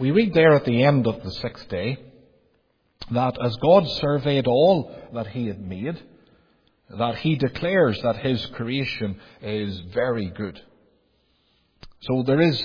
we read there at the end of the sixth day that as God surveyed all that he had made, that he declares that his creation is very good. So there is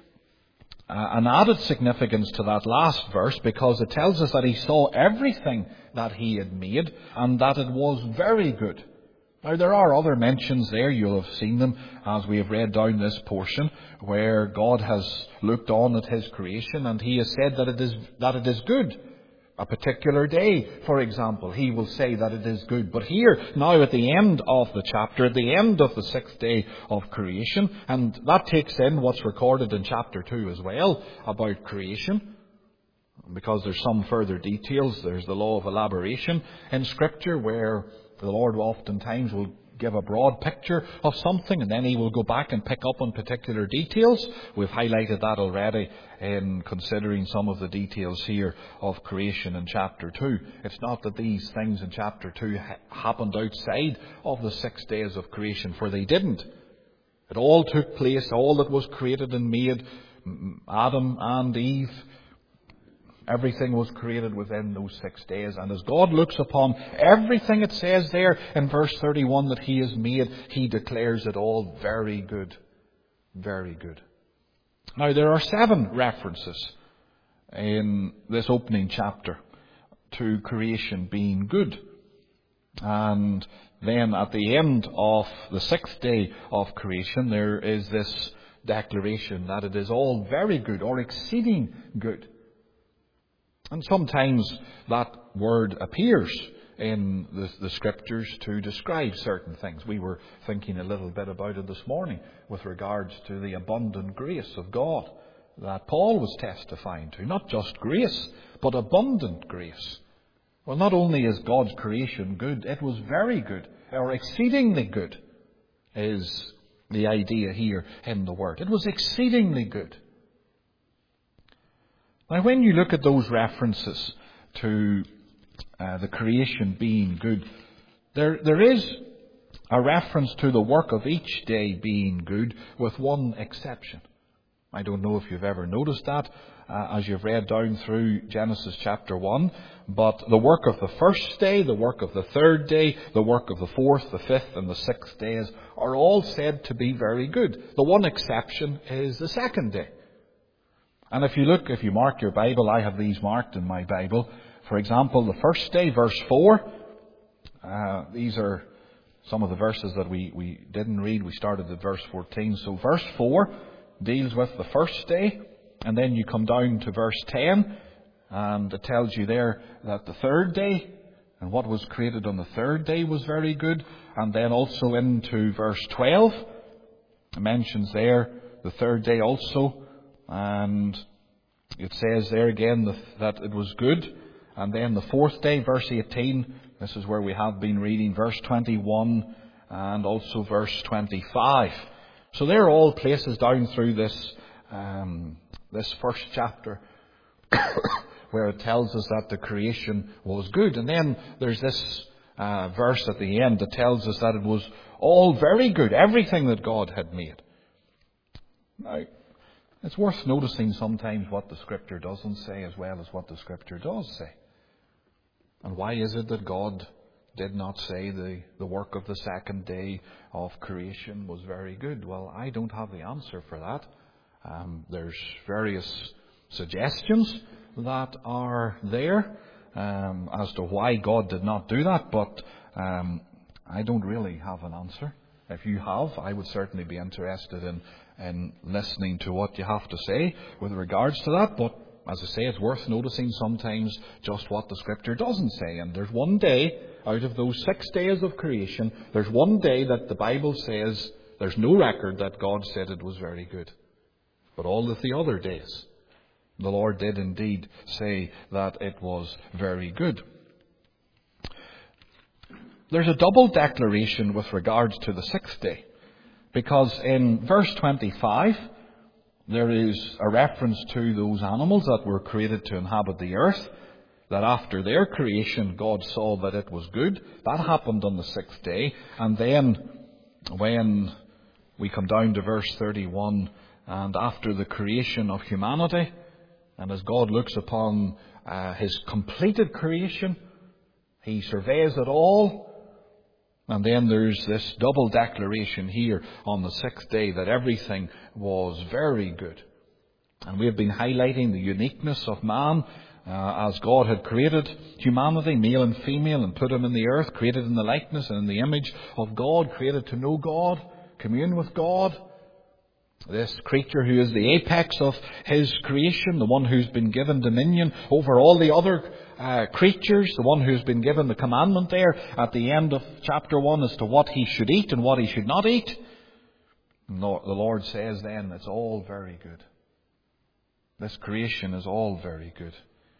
an added significance to that last verse, because it tells us that he saw everything that he had made and that it was very good. Now, there are other mentions there, you'll have seen them as we have read down this portion, where God has looked on at his creation and he has said that it is good. A particular day, for example, he will say that it is good. But here, now at the end of the chapter, at the end of the sixth day of creation, and that takes in what's recorded in chapter 2 as well about creation, because there's some further details. There's the law of elaboration in Scripture, where the Lord oftentimes will give a broad picture of something and then he will go back and pick up on particular details. We've highlighted that already in considering some of the details here of creation in chapter 2. It's not that these things in chapter 2 happened outside of the 6 days of creation, for they didn't. It all took place, all that was created and made, Adam and Eve, everything was created within those 6 days. And as God looks upon everything, it says there in verse 31 that he has made, he declares it all very good. Very good. Now, there are 7 references in this opening chapter to creation being good. And then at the end of the 6th day of creation, there is this declaration that it is all very good or exceeding good. And sometimes that word appears in the Scriptures to describe certain things. We were thinking a little bit about it this morning with regards to the abundant grace of God that Paul was testifying to. Not just grace, but abundant grace. Well, not only is God's creation good, it was very good, or exceedingly good, is the idea here in the word. It was exceedingly good. Now, when you look at those references to the creation being good, there is a reference to the work of each day being good, with one exception. I don't know if you've ever noticed that as you've read down through Genesis chapter 1, but the work of the first day, the work of the third day, the work of the fourth, the fifth and the 6th days are all said to be very good. The one exception is the second day. And if you mark your Bible, I have these marked in my Bible. For example, the first day, verse 4. These are some of the verses that we didn't read. We started at verse 14. So verse 4 deals with the first day. And then you come down to verse 10. And it tells you there that the third day and what was created on the third day was very good. And then also into verse 12. It mentions there the third day also. And it says there again that it was good. And then the fourth day, verse 18, this is where we have been reading, verse 21 and also verse 25. So they're all places down through this first chapter where it tells us that the creation was good. And then there's this verse at the end that tells us that it was all very good, everything that God had made. Now, it's worth noticing sometimes what the Scripture doesn't say as well as what the Scripture does say. And why is it that God did not say the work of the second day of creation was very good? Well, I don't have the answer for that. There's various suggestions that are there as to why God did not do that, but I don't really have an answer. If you have, I would certainly be interested in listening to what you have to say with regards to that. But as I say, it's worth noticing sometimes just what the Scripture doesn't say. And there's one day out of those 6 days of creation, there's one day that the Bible says there's no record that God said it was very good. But all of the other days, the Lord did indeed say that it was very good. There's a double declaration with regards to the 6th day. Because in verse 25, there is a reference to those animals that were created to inhabit the earth, that after their creation, God saw that it was good. That happened on the 6th day. And then when we come down to verse 31, and after the creation of humanity, And as God looks upon His completed creation, He surveys it all. And then there's this double declaration here on the sixth day that everything was very good. And we have been highlighting the uniqueness of man as God had created humanity, male and female, and put them in the earth, created in the likeness and in the image of God, created to know God, commune with God. This creature who is the apex of His creation, the one who's been given dominion over all the other creatures, the one who's been given the commandment there at the end of chapter 1 as to what he should eat and what he should not eat. And the Lord says then, it's all very good. This creation is all very good.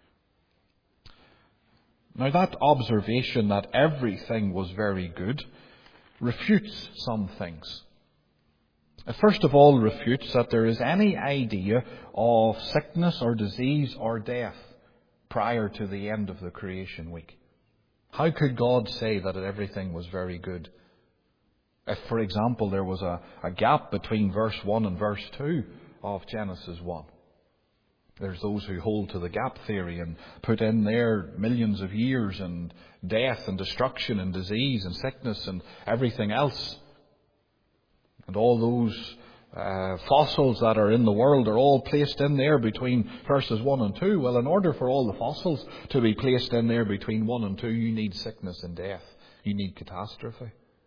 Now that observation that everything was very good refutes some things. It first of all refutes that there is any idea of sickness or disease or death prior to the end of the creation week. How could God say that everything was very good? If, for example, there was a gap between verse 1 and verse 2 of Genesis 1. There's those who hold to the gap theory and put in there millions of years and death and destruction and disease and sickness and everything else. And all those fossils that are in the world are all placed in there between verses 1 and 2. Well, in order for all the fossils to be placed in there between 1 and 2, you need sickness and death. You need catastrophe.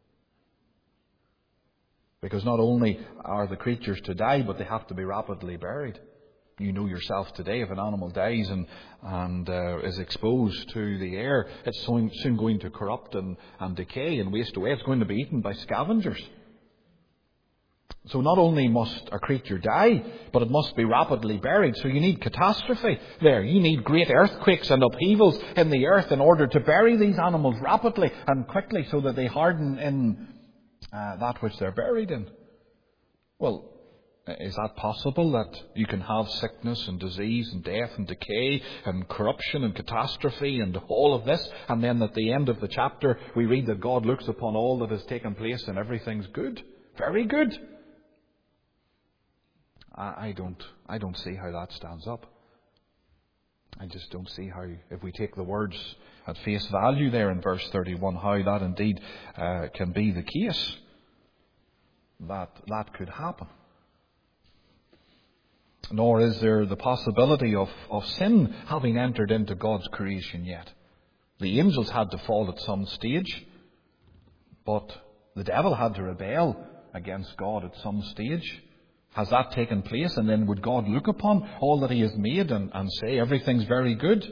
Because not only are the creatures to die, but they have to be rapidly buried. You know yourself today, if an animal dies and is exposed to the air, it's soon going to corrupt and decay and waste away. It's going to be eaten by scavengers. So not only must a creature die, but it must be rapidly buried. So you need catastrophe there. You need great earthquakes and upheavals in the earth in order to bury these animals rapidly and quickly so that they harden in that which they're buried in. Well, is that possible, that you can have sickness and disease and death and decay and corruption and catastrophe and all of this, and then at the end of the chapter we read that God looks upon all that has taken place and everything's good? Very good. I don't see how that stands up. I just don't see how, if we take the words at face value there in verse 31, how that indeed can be the case. That could happen. Nor is there the possibility of sin having entered into God's creation yet. The angels had to fall at some stage, but the devil had to rebel against God at some stage. Has that taken place? And then would God look upon all that He has made and say everything's very good?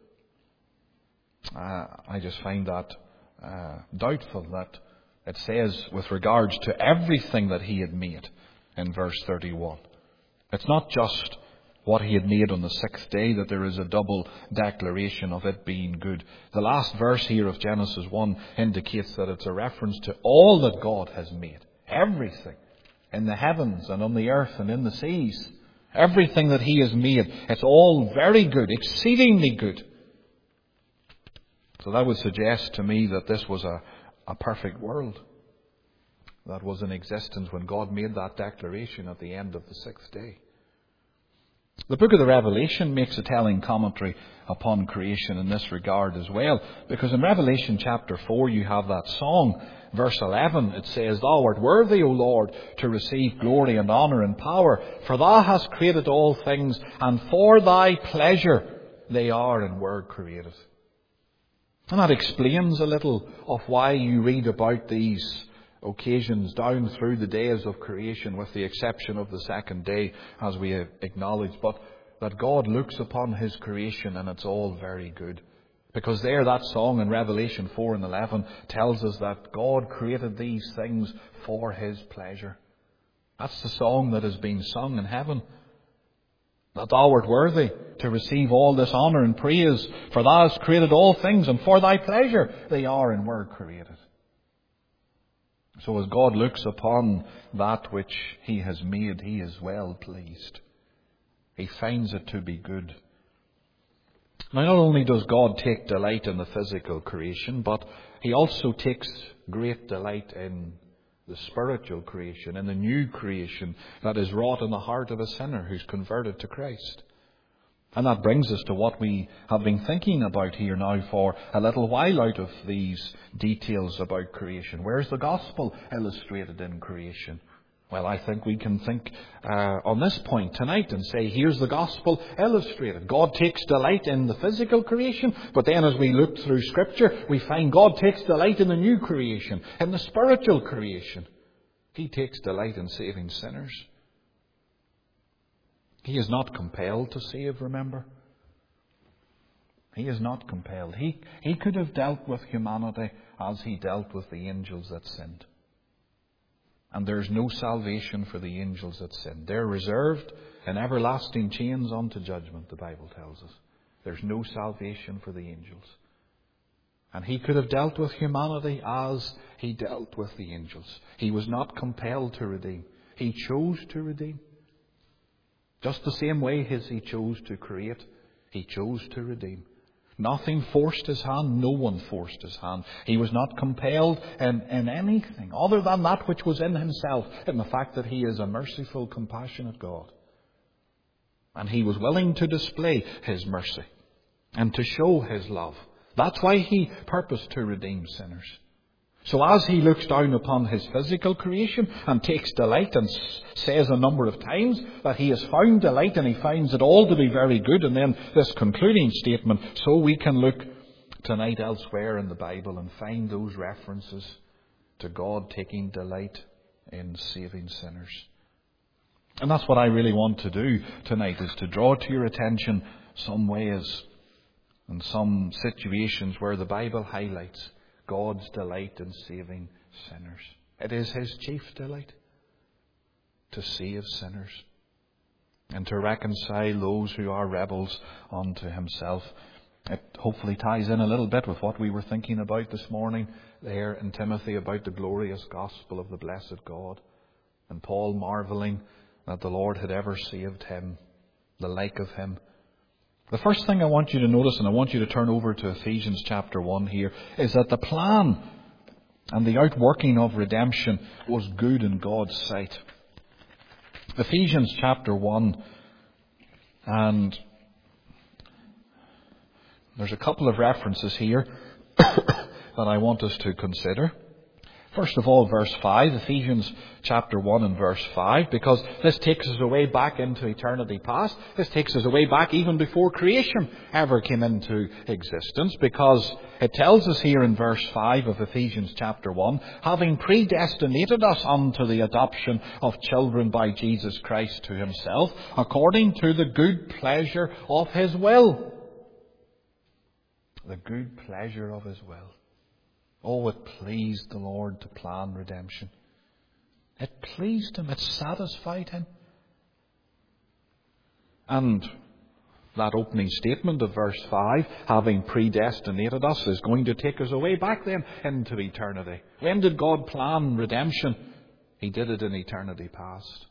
I just find that doubtful, that it says with regards to everything that He had made in verse 31. It's not just what He had made on the sixth day, that there is a double declaration of it being good. The last verse here of Genesis 1 indicates that it's a reference to all that God has made. Everything. In the heavens and on the earth and in the seas. Everything that He has made. It's all very good. Exceedingly good. So that would suggest to me that this was a perfect world that was in existence when God made that declaration at the end of the sixth day. The book of the Revelation makes a telling commentary upon creation in this regard as well, because in Revelation chapter 4 you have that song, verse 11, it says, "Thou art worthy, O Lord, to receive glory and honour and power, for Thou hast created all things, and for Thy pleasure they are and were created." And that explains a little of why you read about these occasions down through the days of creation, with the exception of the second day, as we acknowledge, but that God looks upon His creation and it's all very good. Because there, that song in Revelation 4 and 11 tells us that God created these things for His pleasure. That's the song that has been sung in heaven. That Thou art worthy to receive all this honour and praise, for Thou hast created all things, and for Thy pleasure they are and were created. So as God looks upon that which He has made, He is well pleased. He finds it to be good. Now, not only does God take delight in the physical creation, but He also takes great delight in the spiritual creation, in the new creation that is wrought in the heart of a sinner who's converted to Christ. And that brings us to what we have been thinking about here now for a little while out of these details about creation. Where's the gospel illustrated in creation? Well, I think we can think on this point tonight and say, here's the gospel illustrated. God takes delight in the physical creation, but then as we look through Scripture, we find God takes delight in the new creation, in the spiritual creation. He takes delight in saving sinners. He is not compelled to save, remember? He is not compelled. He could have dealt with humanity as he dealt with the angels that sinned. And there's no salvation for the angels that sinned. They're reserved in everlasting chains unto judgment, the Bible tells us. There's no salvation for the angels. And he could have dealt with humanity as he dealt with the angels. He was not compelled to redeem. He chose to redeem. Just the same way as he chose to create, he chose to redeem. Nothing forced his hand. No one forced his hand. He was not compelled in anything other than that which was in himself, in the fact that he is a merciful, compassionate God. And he was willing to display his mercy and to show his love. That's why he purposed to redeem sinners. So as he looks down upon his physical creation and takes delight and says a number of times that he has found delight and he finds it all to be very good, and then this concluding statement, so we can look tonight elsewhere in the Bible and find those references to God taking delight in saving sinners. And that's what I really want to do tonight, is to draw to your attention some ways and some situations where the Bible highlights God's delight in saving sinners. It is his chief delight to save sinners and to reconcile those who are rebels unto himself. It hopefully ties in a little bit with what we were thinking about this morning there in Timothy about the glorious gospel of the blessed God, and Paul marvelling that the Lord had ever saved him, the like of him. The first thing I want you to notice, and I want you to turn over to Ephesians chapter 1 here, is that the plan and the outworking of redemption was good in God's sight. Ephesians chapter 1, and there's a couple of references here that I want us to consider. First of all, verse 5, Ephesians chapter 1 and verse 5, because this takes us away back into eternity past. This takes us away back even before creation ever came into existence, because it tells us here in verse 5 of Ephesians chapter 1, having predestinated us unto the adoption of children by Jesus Christ to himself, according to the good pleasure of his will. The good pleasure of his will. Oh, it pleased the Lord to plan redemption. It pleased him. It satisfied him. And that opening statement of verse 5, having predestinated us, is going to take us away back then into eternity. When did God plan redemption? He did it in eternity past.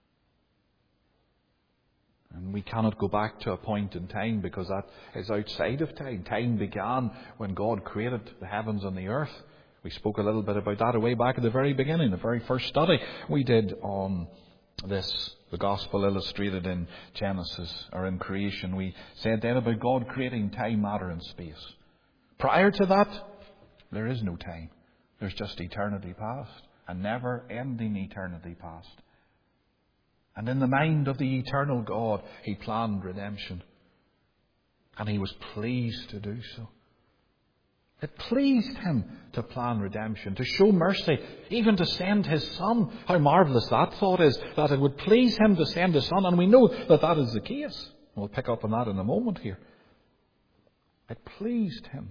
And we cannot go back to a point in time, because that is outside of time. Time began when God created the heavens and the earth. We spoke a little bit about that way back at the very beginning, the very first study we did on this, the gospel illustrated in Genesis, or in creation. We said then about God creating time, matter and space. Prior to that, there is no time. There's just eternity past, a never-ending eternity past. And in the mind of the eternal God, he planned redemption. And he was pleased to do so. It pleased him to plan redemption, to show mercy, even to send his Son. How marvellous that thought is, that it would please him to send his Son. And we know that that is the case. We'll pick up on that in a moment here. It pleased him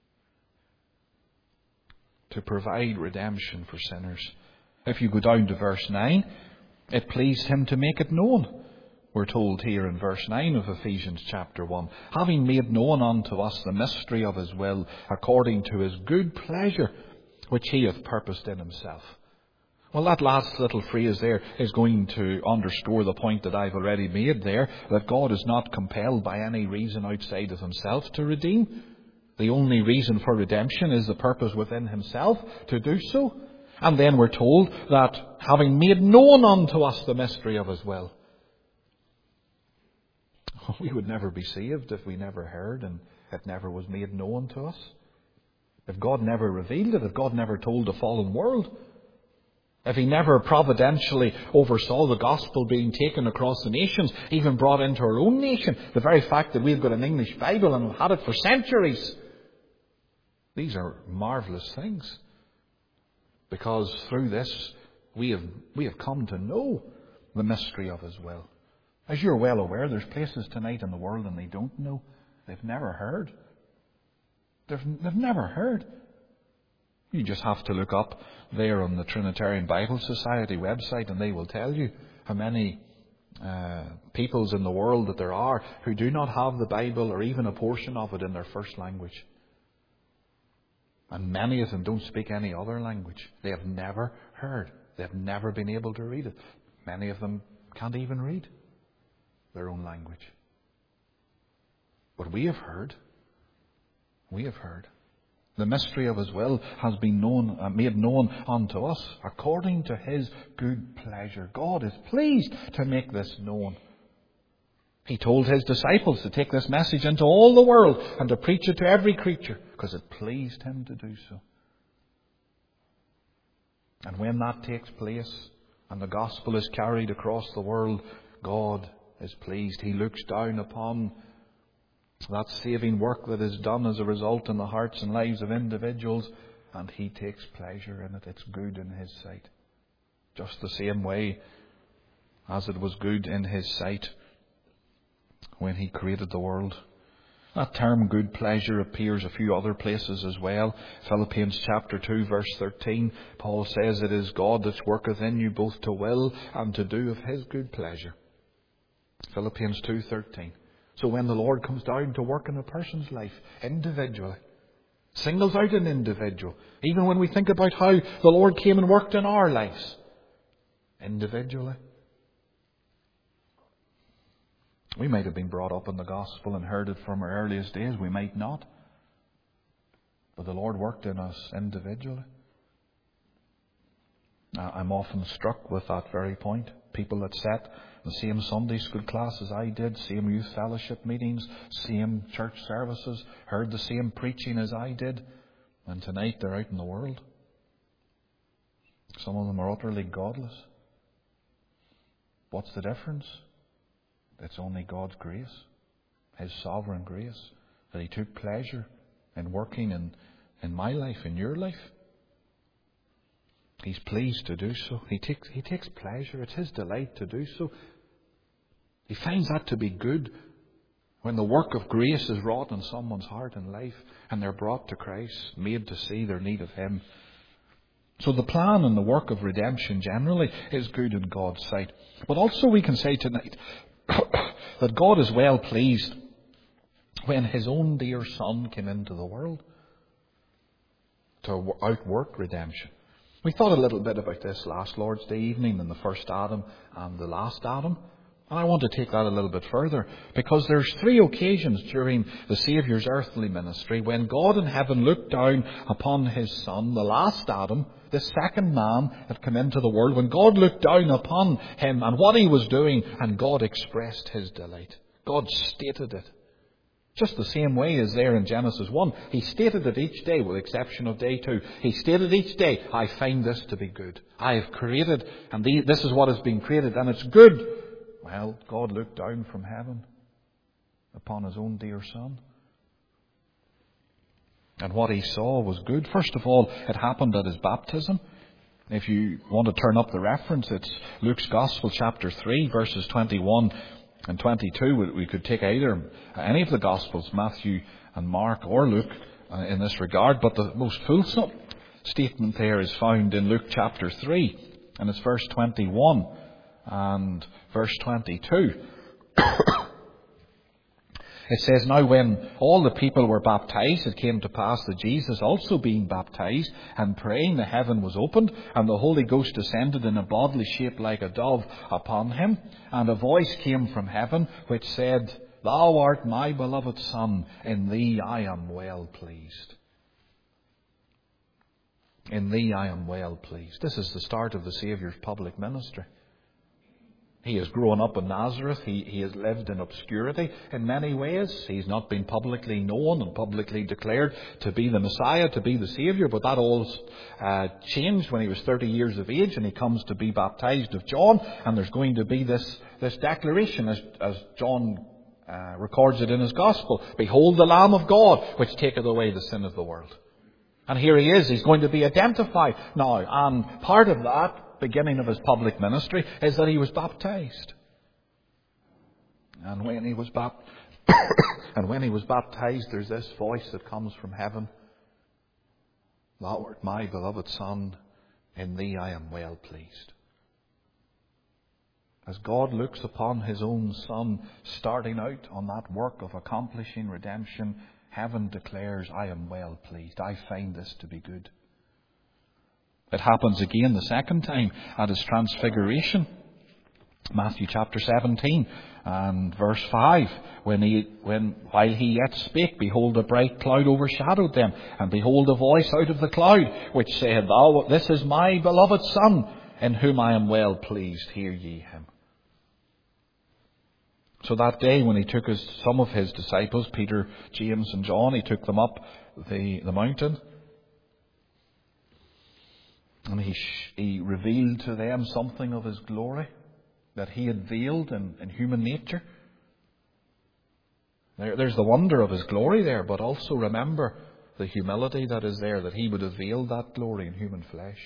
to provide redemption for sinners. If you go down to verse 9, it pleased him to make it known. We're told here in verse 9 of Ephesians chapter 1, having made known unto us the mystery of his will, according to his good pleasure, which he hath purposed in himself. Well, that last little phrase there is going to underscore the point that I've already made there, that God is not compelled by any reason outside of himself to redeem. The only reason for redemption is the purpose within himself to do so. And then we're told that having made known unto us the mystery of his will. We would never be saved if we never heard and it never was made known to us. If God never revealed it, if God never told the fallen world, if He never providentially oversaw the gospel being taken across the nations, even brought into our own nation, the very fact that we've got an English Bible and we've had it for centuries, these are marvellous things. Because through this, we have come to know the mystery of His will. As you're well aware, there's places tonight in the world and they don't know. They've never heard. They've never heard. You just have to look up there on the Trinitarian Bible Society website and they will tell you how many peoples in the world that there are who do not have the Bible or even a portion of it in their first language. And many of them don't speak any other language. They have never heard. They have never been able to read it. Many of them can't even read their own language. But we have heard. We have heard. The mystery of His will has been made known unto us according to His good pleasure. God is pleased to make this known. He told His disciples to take this message into all the world and to preach it to every creature because it pleased Him to do so. And when that takes place and the gospel is carried across the world, God is pleased. He looks down upon that saving work that is done as a result in the hearts and lives of individuals, and He takes pleasure in it. It's good in His sight. Just the same way as it was good in His sight when He created the world. That term good pleasure appears a few other places as well. Philippians chapter 2 verse 13, Paul says, "It is God that worketh in you both to will and to do of His good pleasure." Philippians 2:13. So when the Lord comes down to work in a person's life individually, singles out an individual, even when we think about how the Lord came and worked in our lives, individually, we might have been brought up in the gospel and heard it from our earliest days. We might not. But the Lord worked in us individually. I'm often struck with that very point. People that sat in the same Sunday school class as I did, same youth fellowship meetings, same church services, heard the same preaching as I did, and tonight they're out in the world. Some of them are utterly godless. What's the difference? It's only God's grace, His sovereign grace, that He took pleasure in working in my life, in your life. He's pleased to do so. He takes pleasure. It's His delight to do so. He finds that to be good when the work of grace is wrought in someone's heart and life and they're brought to Christ, made to see their need of Him. So the plan and the work of redemption generally is good in God's sight. But also we can say tonight that God is well pleased when His own dear Son came into the world to outwork redemption. We thought a little bit about this last Lord's Day evening in the first Adam and the last Adam. And I want to take that a little bit further, because there's 3 occasions during the Saviour's earthly ministry when God in heaven looked down upon His Son, the last Adam, the second man that came into the world, when God looked down upon Him and what He was doing, and God expressed His delight. God stated it. Just the same way as there in Genesis 1. He stated it each day, with the exception of day 2. He stated each day, I find this to be good. I have created, and this is what has been created, and it's good. Well, God looked down from heaven upon His own dear Son. And what He saw was good. First of all, it happened at His baptism. If you want to turn up the reference, it's Luke's Gospel chapter 3, verses 21 and 22. We could take any of the Gospels, Matthew and Mark or Luke, in this regard. But the most fulsome statement there is found in Luke chapter 3, and it's verse 21 and verse 22. It says, Now when all the people were baptized, it came to pass that Jesus also being baptized and praying, the heaven was opened, and the Holy Ghost descended in a bodily shape like a dove upon Him. And a voice came from heaven which said, Thou art my beloved Son, in Thee I am well pleased. In Thee I am well pleased. This is the start of the Saviour's public ministry. He has grown up in Nazareth. He has lived in obscurity in many ways. He's not been publicly known and publicly declared to be the Messiah, to be the Saviour. But that all changed when he was 30 years of age and he comes to be baptized of John. And there's going to be this declaration as John records it in his Gospel. Behold the Lamb of God, which taketh away the sin of the world. And here he is. He's going to be identified now. And part of that beginning of his public ministry is that he was baptized. And when he was baptized, there's this voice that comes from heaven. Thou art my beloved Son, in thee I am well pleased. As God looks upon his own Son starting out on that work of accomplishing redemption, heaven declares, I am well pleased. I find this to be good. It happens again the second time at his transfiguration. Matthew chapter 17 and verse 5. While he yet spake, behold, a bright cloud overshadowed them. And behold, a voice out of the cloud, which said, This is my beloved Son, in whom I am well pleased. Hear ye him. So that day when he took some of his disciples, Peter, James and John, he took them up the mountain. And he revealed to them something of his glory that he had veiled in human nature. There's the wonder of his glory there, but also remember the humility that is there, that he would have veiled that glory in human flesh.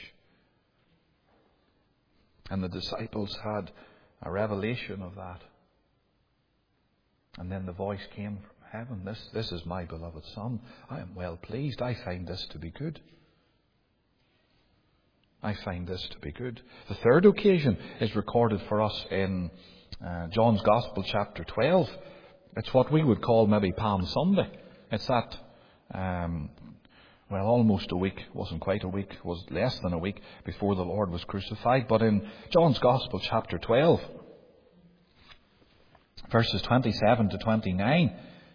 And the disciples had a revelation of that. And then the voice came from heaven. This is my beloved Son. I am well pleased. I find this to be good. I find this to be good. The third occasion is recorded for us in John's Gospel, chapter 12. It's what we would call maybe Palm Sunday. It's that, almost a week, wasn't quite a week, was less than a week before the Lord was crucified. But in John's Gospel, chapter 12, verses 27 to 29,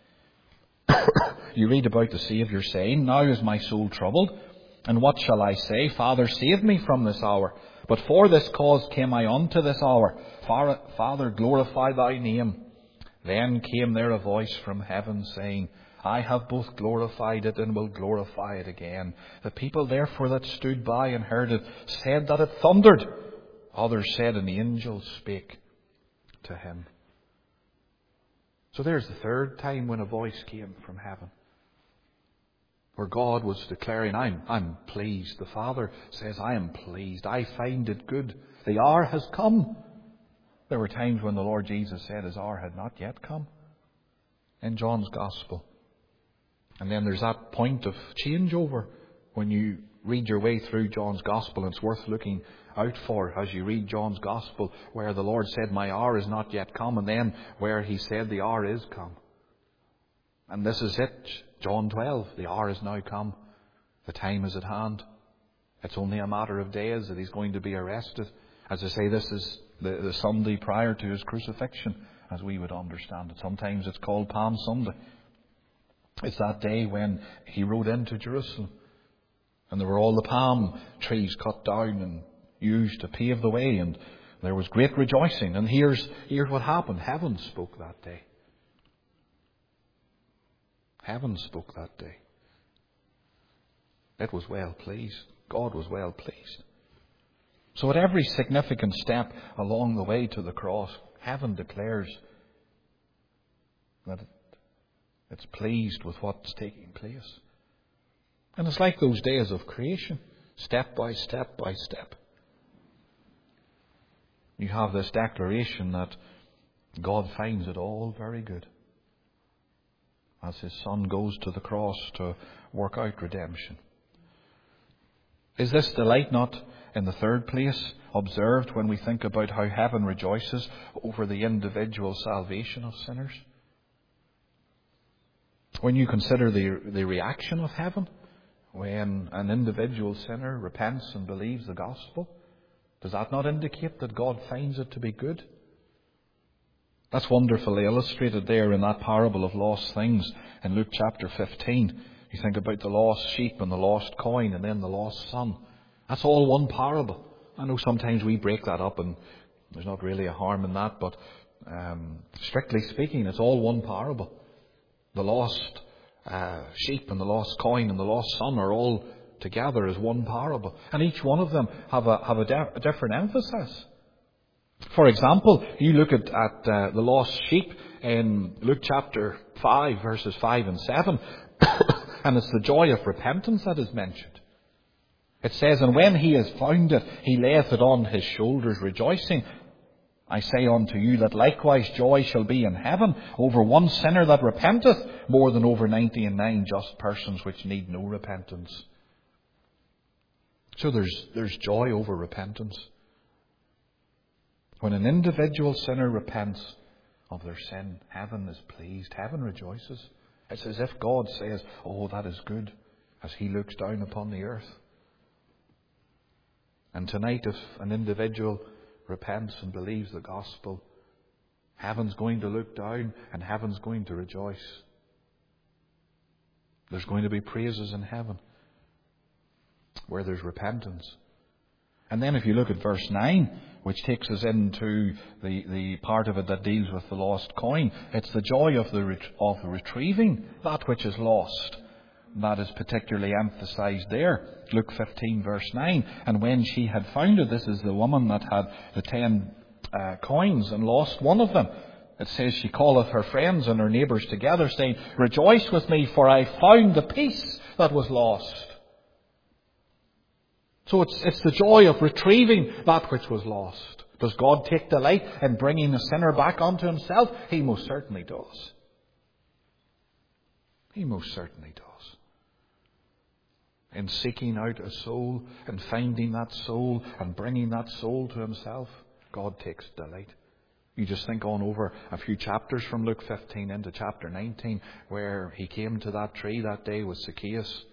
you read about the Saviour saying, Now is my soul troubled. And what shall I say? Father, save me from this hour. But for this cause came I unto this hour. Father, glorify thy name. Then came there a voice from heaven saying, I have both glorified it and will glorify it again. The people therefore that stood by and heard it said that it thundered. Others said an angel spake to him. So there's the third time when a voice came from heaven, where God was declaring, I'm pleased. The Father says, I am pleased. I find it good. The hour has come. There were times when the Lord Jesus said his hour had not yet come in John's Gospel. And then there's that point of changeover when you read your way through John's Gospel. And it's worth looking out for as you read John's Gospel, where the Lord said, my hour is not yet come. And then where he said the hour is come. And this is it. John 12, the hour is now come. The time is at hand. It's only a matter of days that he's going to be arrested. As I say, this is the Sunday prior to his crucifixion, as we would understand it. Sometimes it's called Palm Sunday. It's that day when he rode into Jerusalem. And there were all the palm trees cut down and used to pave the way. And there was great rejoicing. And here's what happened. Heaven spoke that day. Heaven spoke that day. It was well pleased. God was well pleased. So at every significant step along the way to the cross, heaven declares that it's pleased with what's taking place. And it's like those days of creation, step by step by step. You have this declaration that God finds it all very good, as his Son goes to the cross to work out redemption. Is this delight not, in the third place, observed when we think about how heaven rejoices over the individual salvation of sinners? When you consider the reaction of heaven when an individual sinner repents and believes the gospel, does that not indicate that God finds it to be good? That's wonderfully illustrated there in that parable of lost things in Luke chapter 15. You think about the lost sheep and the lost coin and then the lost son. That's all one parable. I know sometimes we break that up and There's not really a harm in that, but strictly speaking, it's all one parable. The lost sheep and the lost coin and the lost son are all together as one parable. And each one of them have a different emphasis. For example, you look at the lost sheep in Luke chapter 5, verses 5 and 7, and it's the joy of repentance that is mentioned. It says, "And when he has found it, he layeth it on his shoulders, rejoicing. I say unto you that likewise joy shall be in heaven over one sinner that repenteth, more than over 99 just persons which need no repentance." So there's joy over repentance. When an individual sinner repents of their sin, heaven is pleased. Heaven rejoices. It's as if God says, "Oh, that is good," as he looks down upon the earth. And tonight, if an individual repents and believes the gospel, heaven's going to look down and heaven's going to rejoice. There's going to be praises in heaven where there's repentance. And then if you look at verse 9, which takes us into the part of it that deals with the lost coin, it's the joy of retrieving that which is lost. That is particularly emphasized there. Luke 15 verse 9. "And when she had found it," this is the woman that had the 10 coins and lost one of them. It says, "She calleth her friends and her neighbours together, saying, Rejoice with me, for I found the piece that was lost." So it's the joy of retrieving that which was lost. Does God take delight in bringing the sinner back unto himself? He most certainly does. He most certainly does. In seeking out a soul and finding that soul and bringing that soul to himself, God takes delight. You just think on over a few chapters from Luke 15 into chapter 19, where he came to that tree that day with Zacchaeus.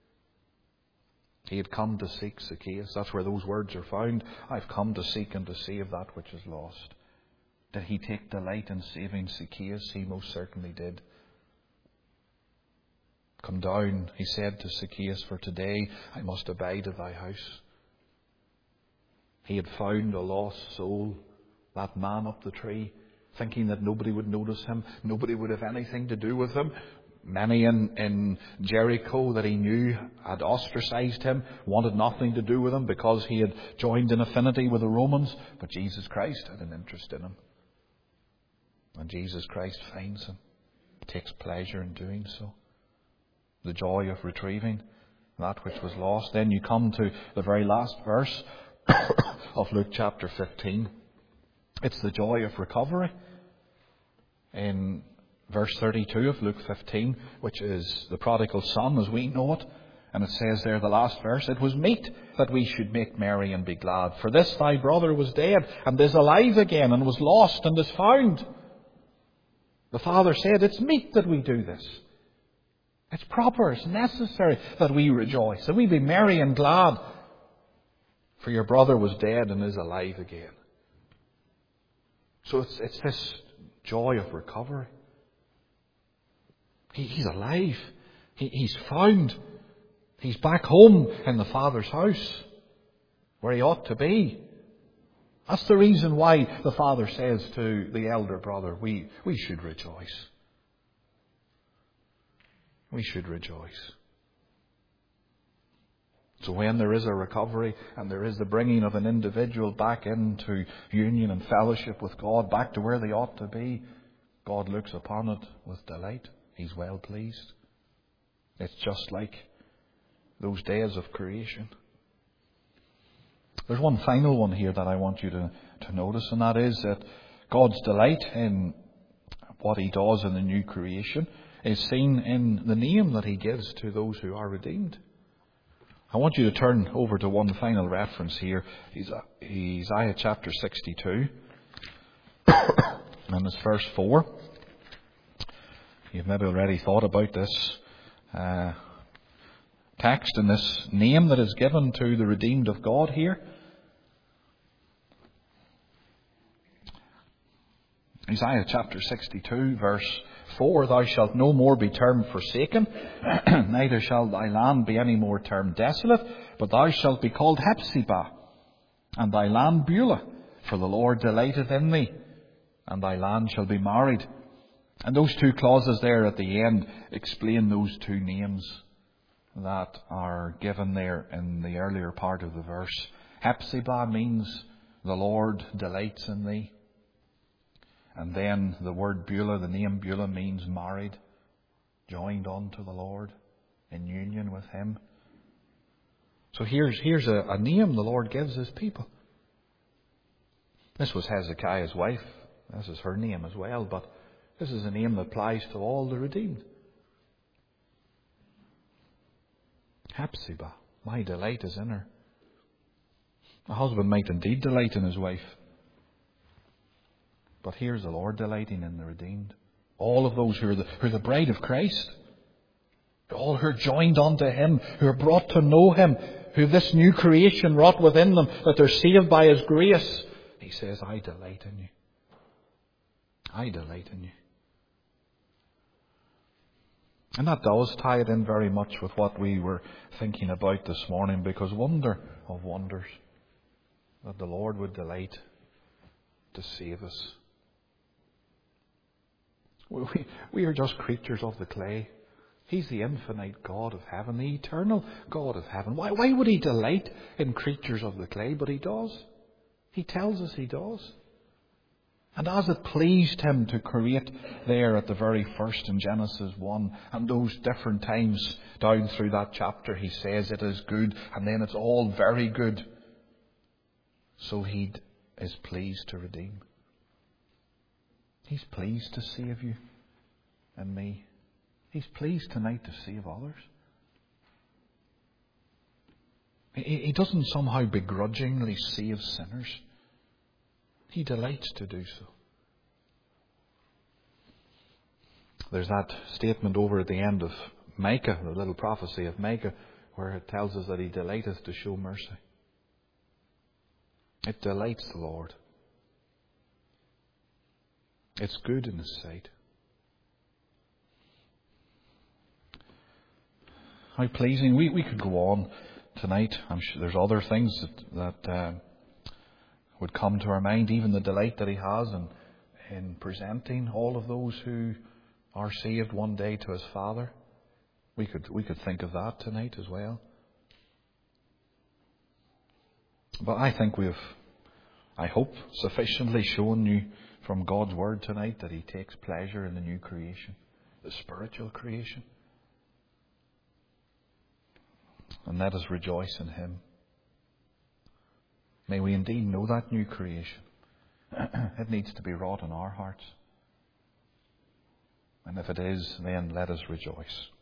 He had come to seek Zacchaeus. That's where those words are found. "I've come to seek and to save that which is lost." Did he take delight in saving Zacchaeus? He most certainly did. "Come down," he said to Zacchaeus, "for today I must abide at thy house." He had found a lost soul, that man up the tree, thinking that nobody would notice him, nobody would have anything to do with him. Many in Jericho that he knew had ostracized him, wanted nothing to do with him because he had joined in affinity with the Romans. But Jesus Christ had an interest in him. And Jesus Christ finds him, takes pleasure in doing so. The joy of retrieving that which was lost. Then you come to the very last verse of Luke chapter 15. It's the joy of recovery. In verse 32 of Luke 15, which is the prodigal son as we know it. And it says there, the last verse, "It was meet that we should make merry and be glad. For this thy brother was dead and is alive again, and was lost and is found." The father said, it's meet that we do this. It's proper, it's necessary that we rejoice, that we be merry and glad. For your brother was dead and is alive again. So it's this joy of recovery. He's alive. He's found. He's back home in the Father's house, where he ought to be. That's the reason why the Father says to the elder brother, we should rejoice. We should rejoice. So when there is a recovery and there is the bringing of an individual back into union and fellowship with God, back to where they ought to be, God looks upon it with delight. He's well pleased. It's just like those days of creation. There's one final one here that I want you to notice, and that is that God's delight in what he does in the new creation is seen in the name that he gives to those who are redeemed. I want you to turn over to one final reference here. Isaiah chapter 62. And it's verse 4. You've maybe already thought about this text and this name that is given to the redeemed of God here. Isaiah chapter 62 verse 4, "Thou shalt no more be termed forsaken, neither shall thy land be any more termed desolate, but thou shalt be called Hephzibah, and thy land Beulah. For the Lord delighteth in thee, and thy land shall be married. And those two clauses there at the end explain those two names that are given there in the earlier part of the verse. Hephzibah means the Lord delights in thee. And then the word Beulah, the name Beulah, means married, joined unto the Lord, in union with Him. So here's a name the Lord gives His people. This was Hezekiah's wife. This is her name as well, but this is a name that applies to all the redeemed. Hephzibah, my delight is in her. A husband might indeed delight in his wife. But here's the Lord delighting in the redeemed. All of those who are the bride of Christ. All who are joined unto Him, who are brought to know Him, who this new creation wrought within them, that they're saved by His grace. He says, I delight in you. I delight in you. And that does tie it in very much with what we were thinking about this morning, because wonder of wonders, that the Lord would delight to save us. We are just creatures of the clay. He's the infinite God of heaven, the eternal God of heaven. Why would He delight in creatures of the clay? But He does. He tells us He does. And as it pleased Him to create there at the very first in Genesis 1, and those different times down through that chapter, He says it is good, and then it's all very good. So He is pleased to redeem. He's pleased to save you and me. He's pleased tonight to save others. He doesn't somehow begrudgingly save sinners. He delights to do so. There's that statement over at the end of Micah, the little prophecy of Micah, where it tells us that He delighteth to show mercy. It delights the Lord. It's good in His sight. How pleasing. We could go on tonight. I'm sure there's other things that would come to our mind, even the delight that He has in presenting all of those who are saved one day to His Father. We could think of that tonight as well. But I think I hope, sufficiently shown you from God's Word tonight that He takes pleasure in the new creation, the spiritual creation. And let us rejoice in Him. May we indeed know that new creation. It needs to be wrought in our hearts. And if it is, then let us rejoice.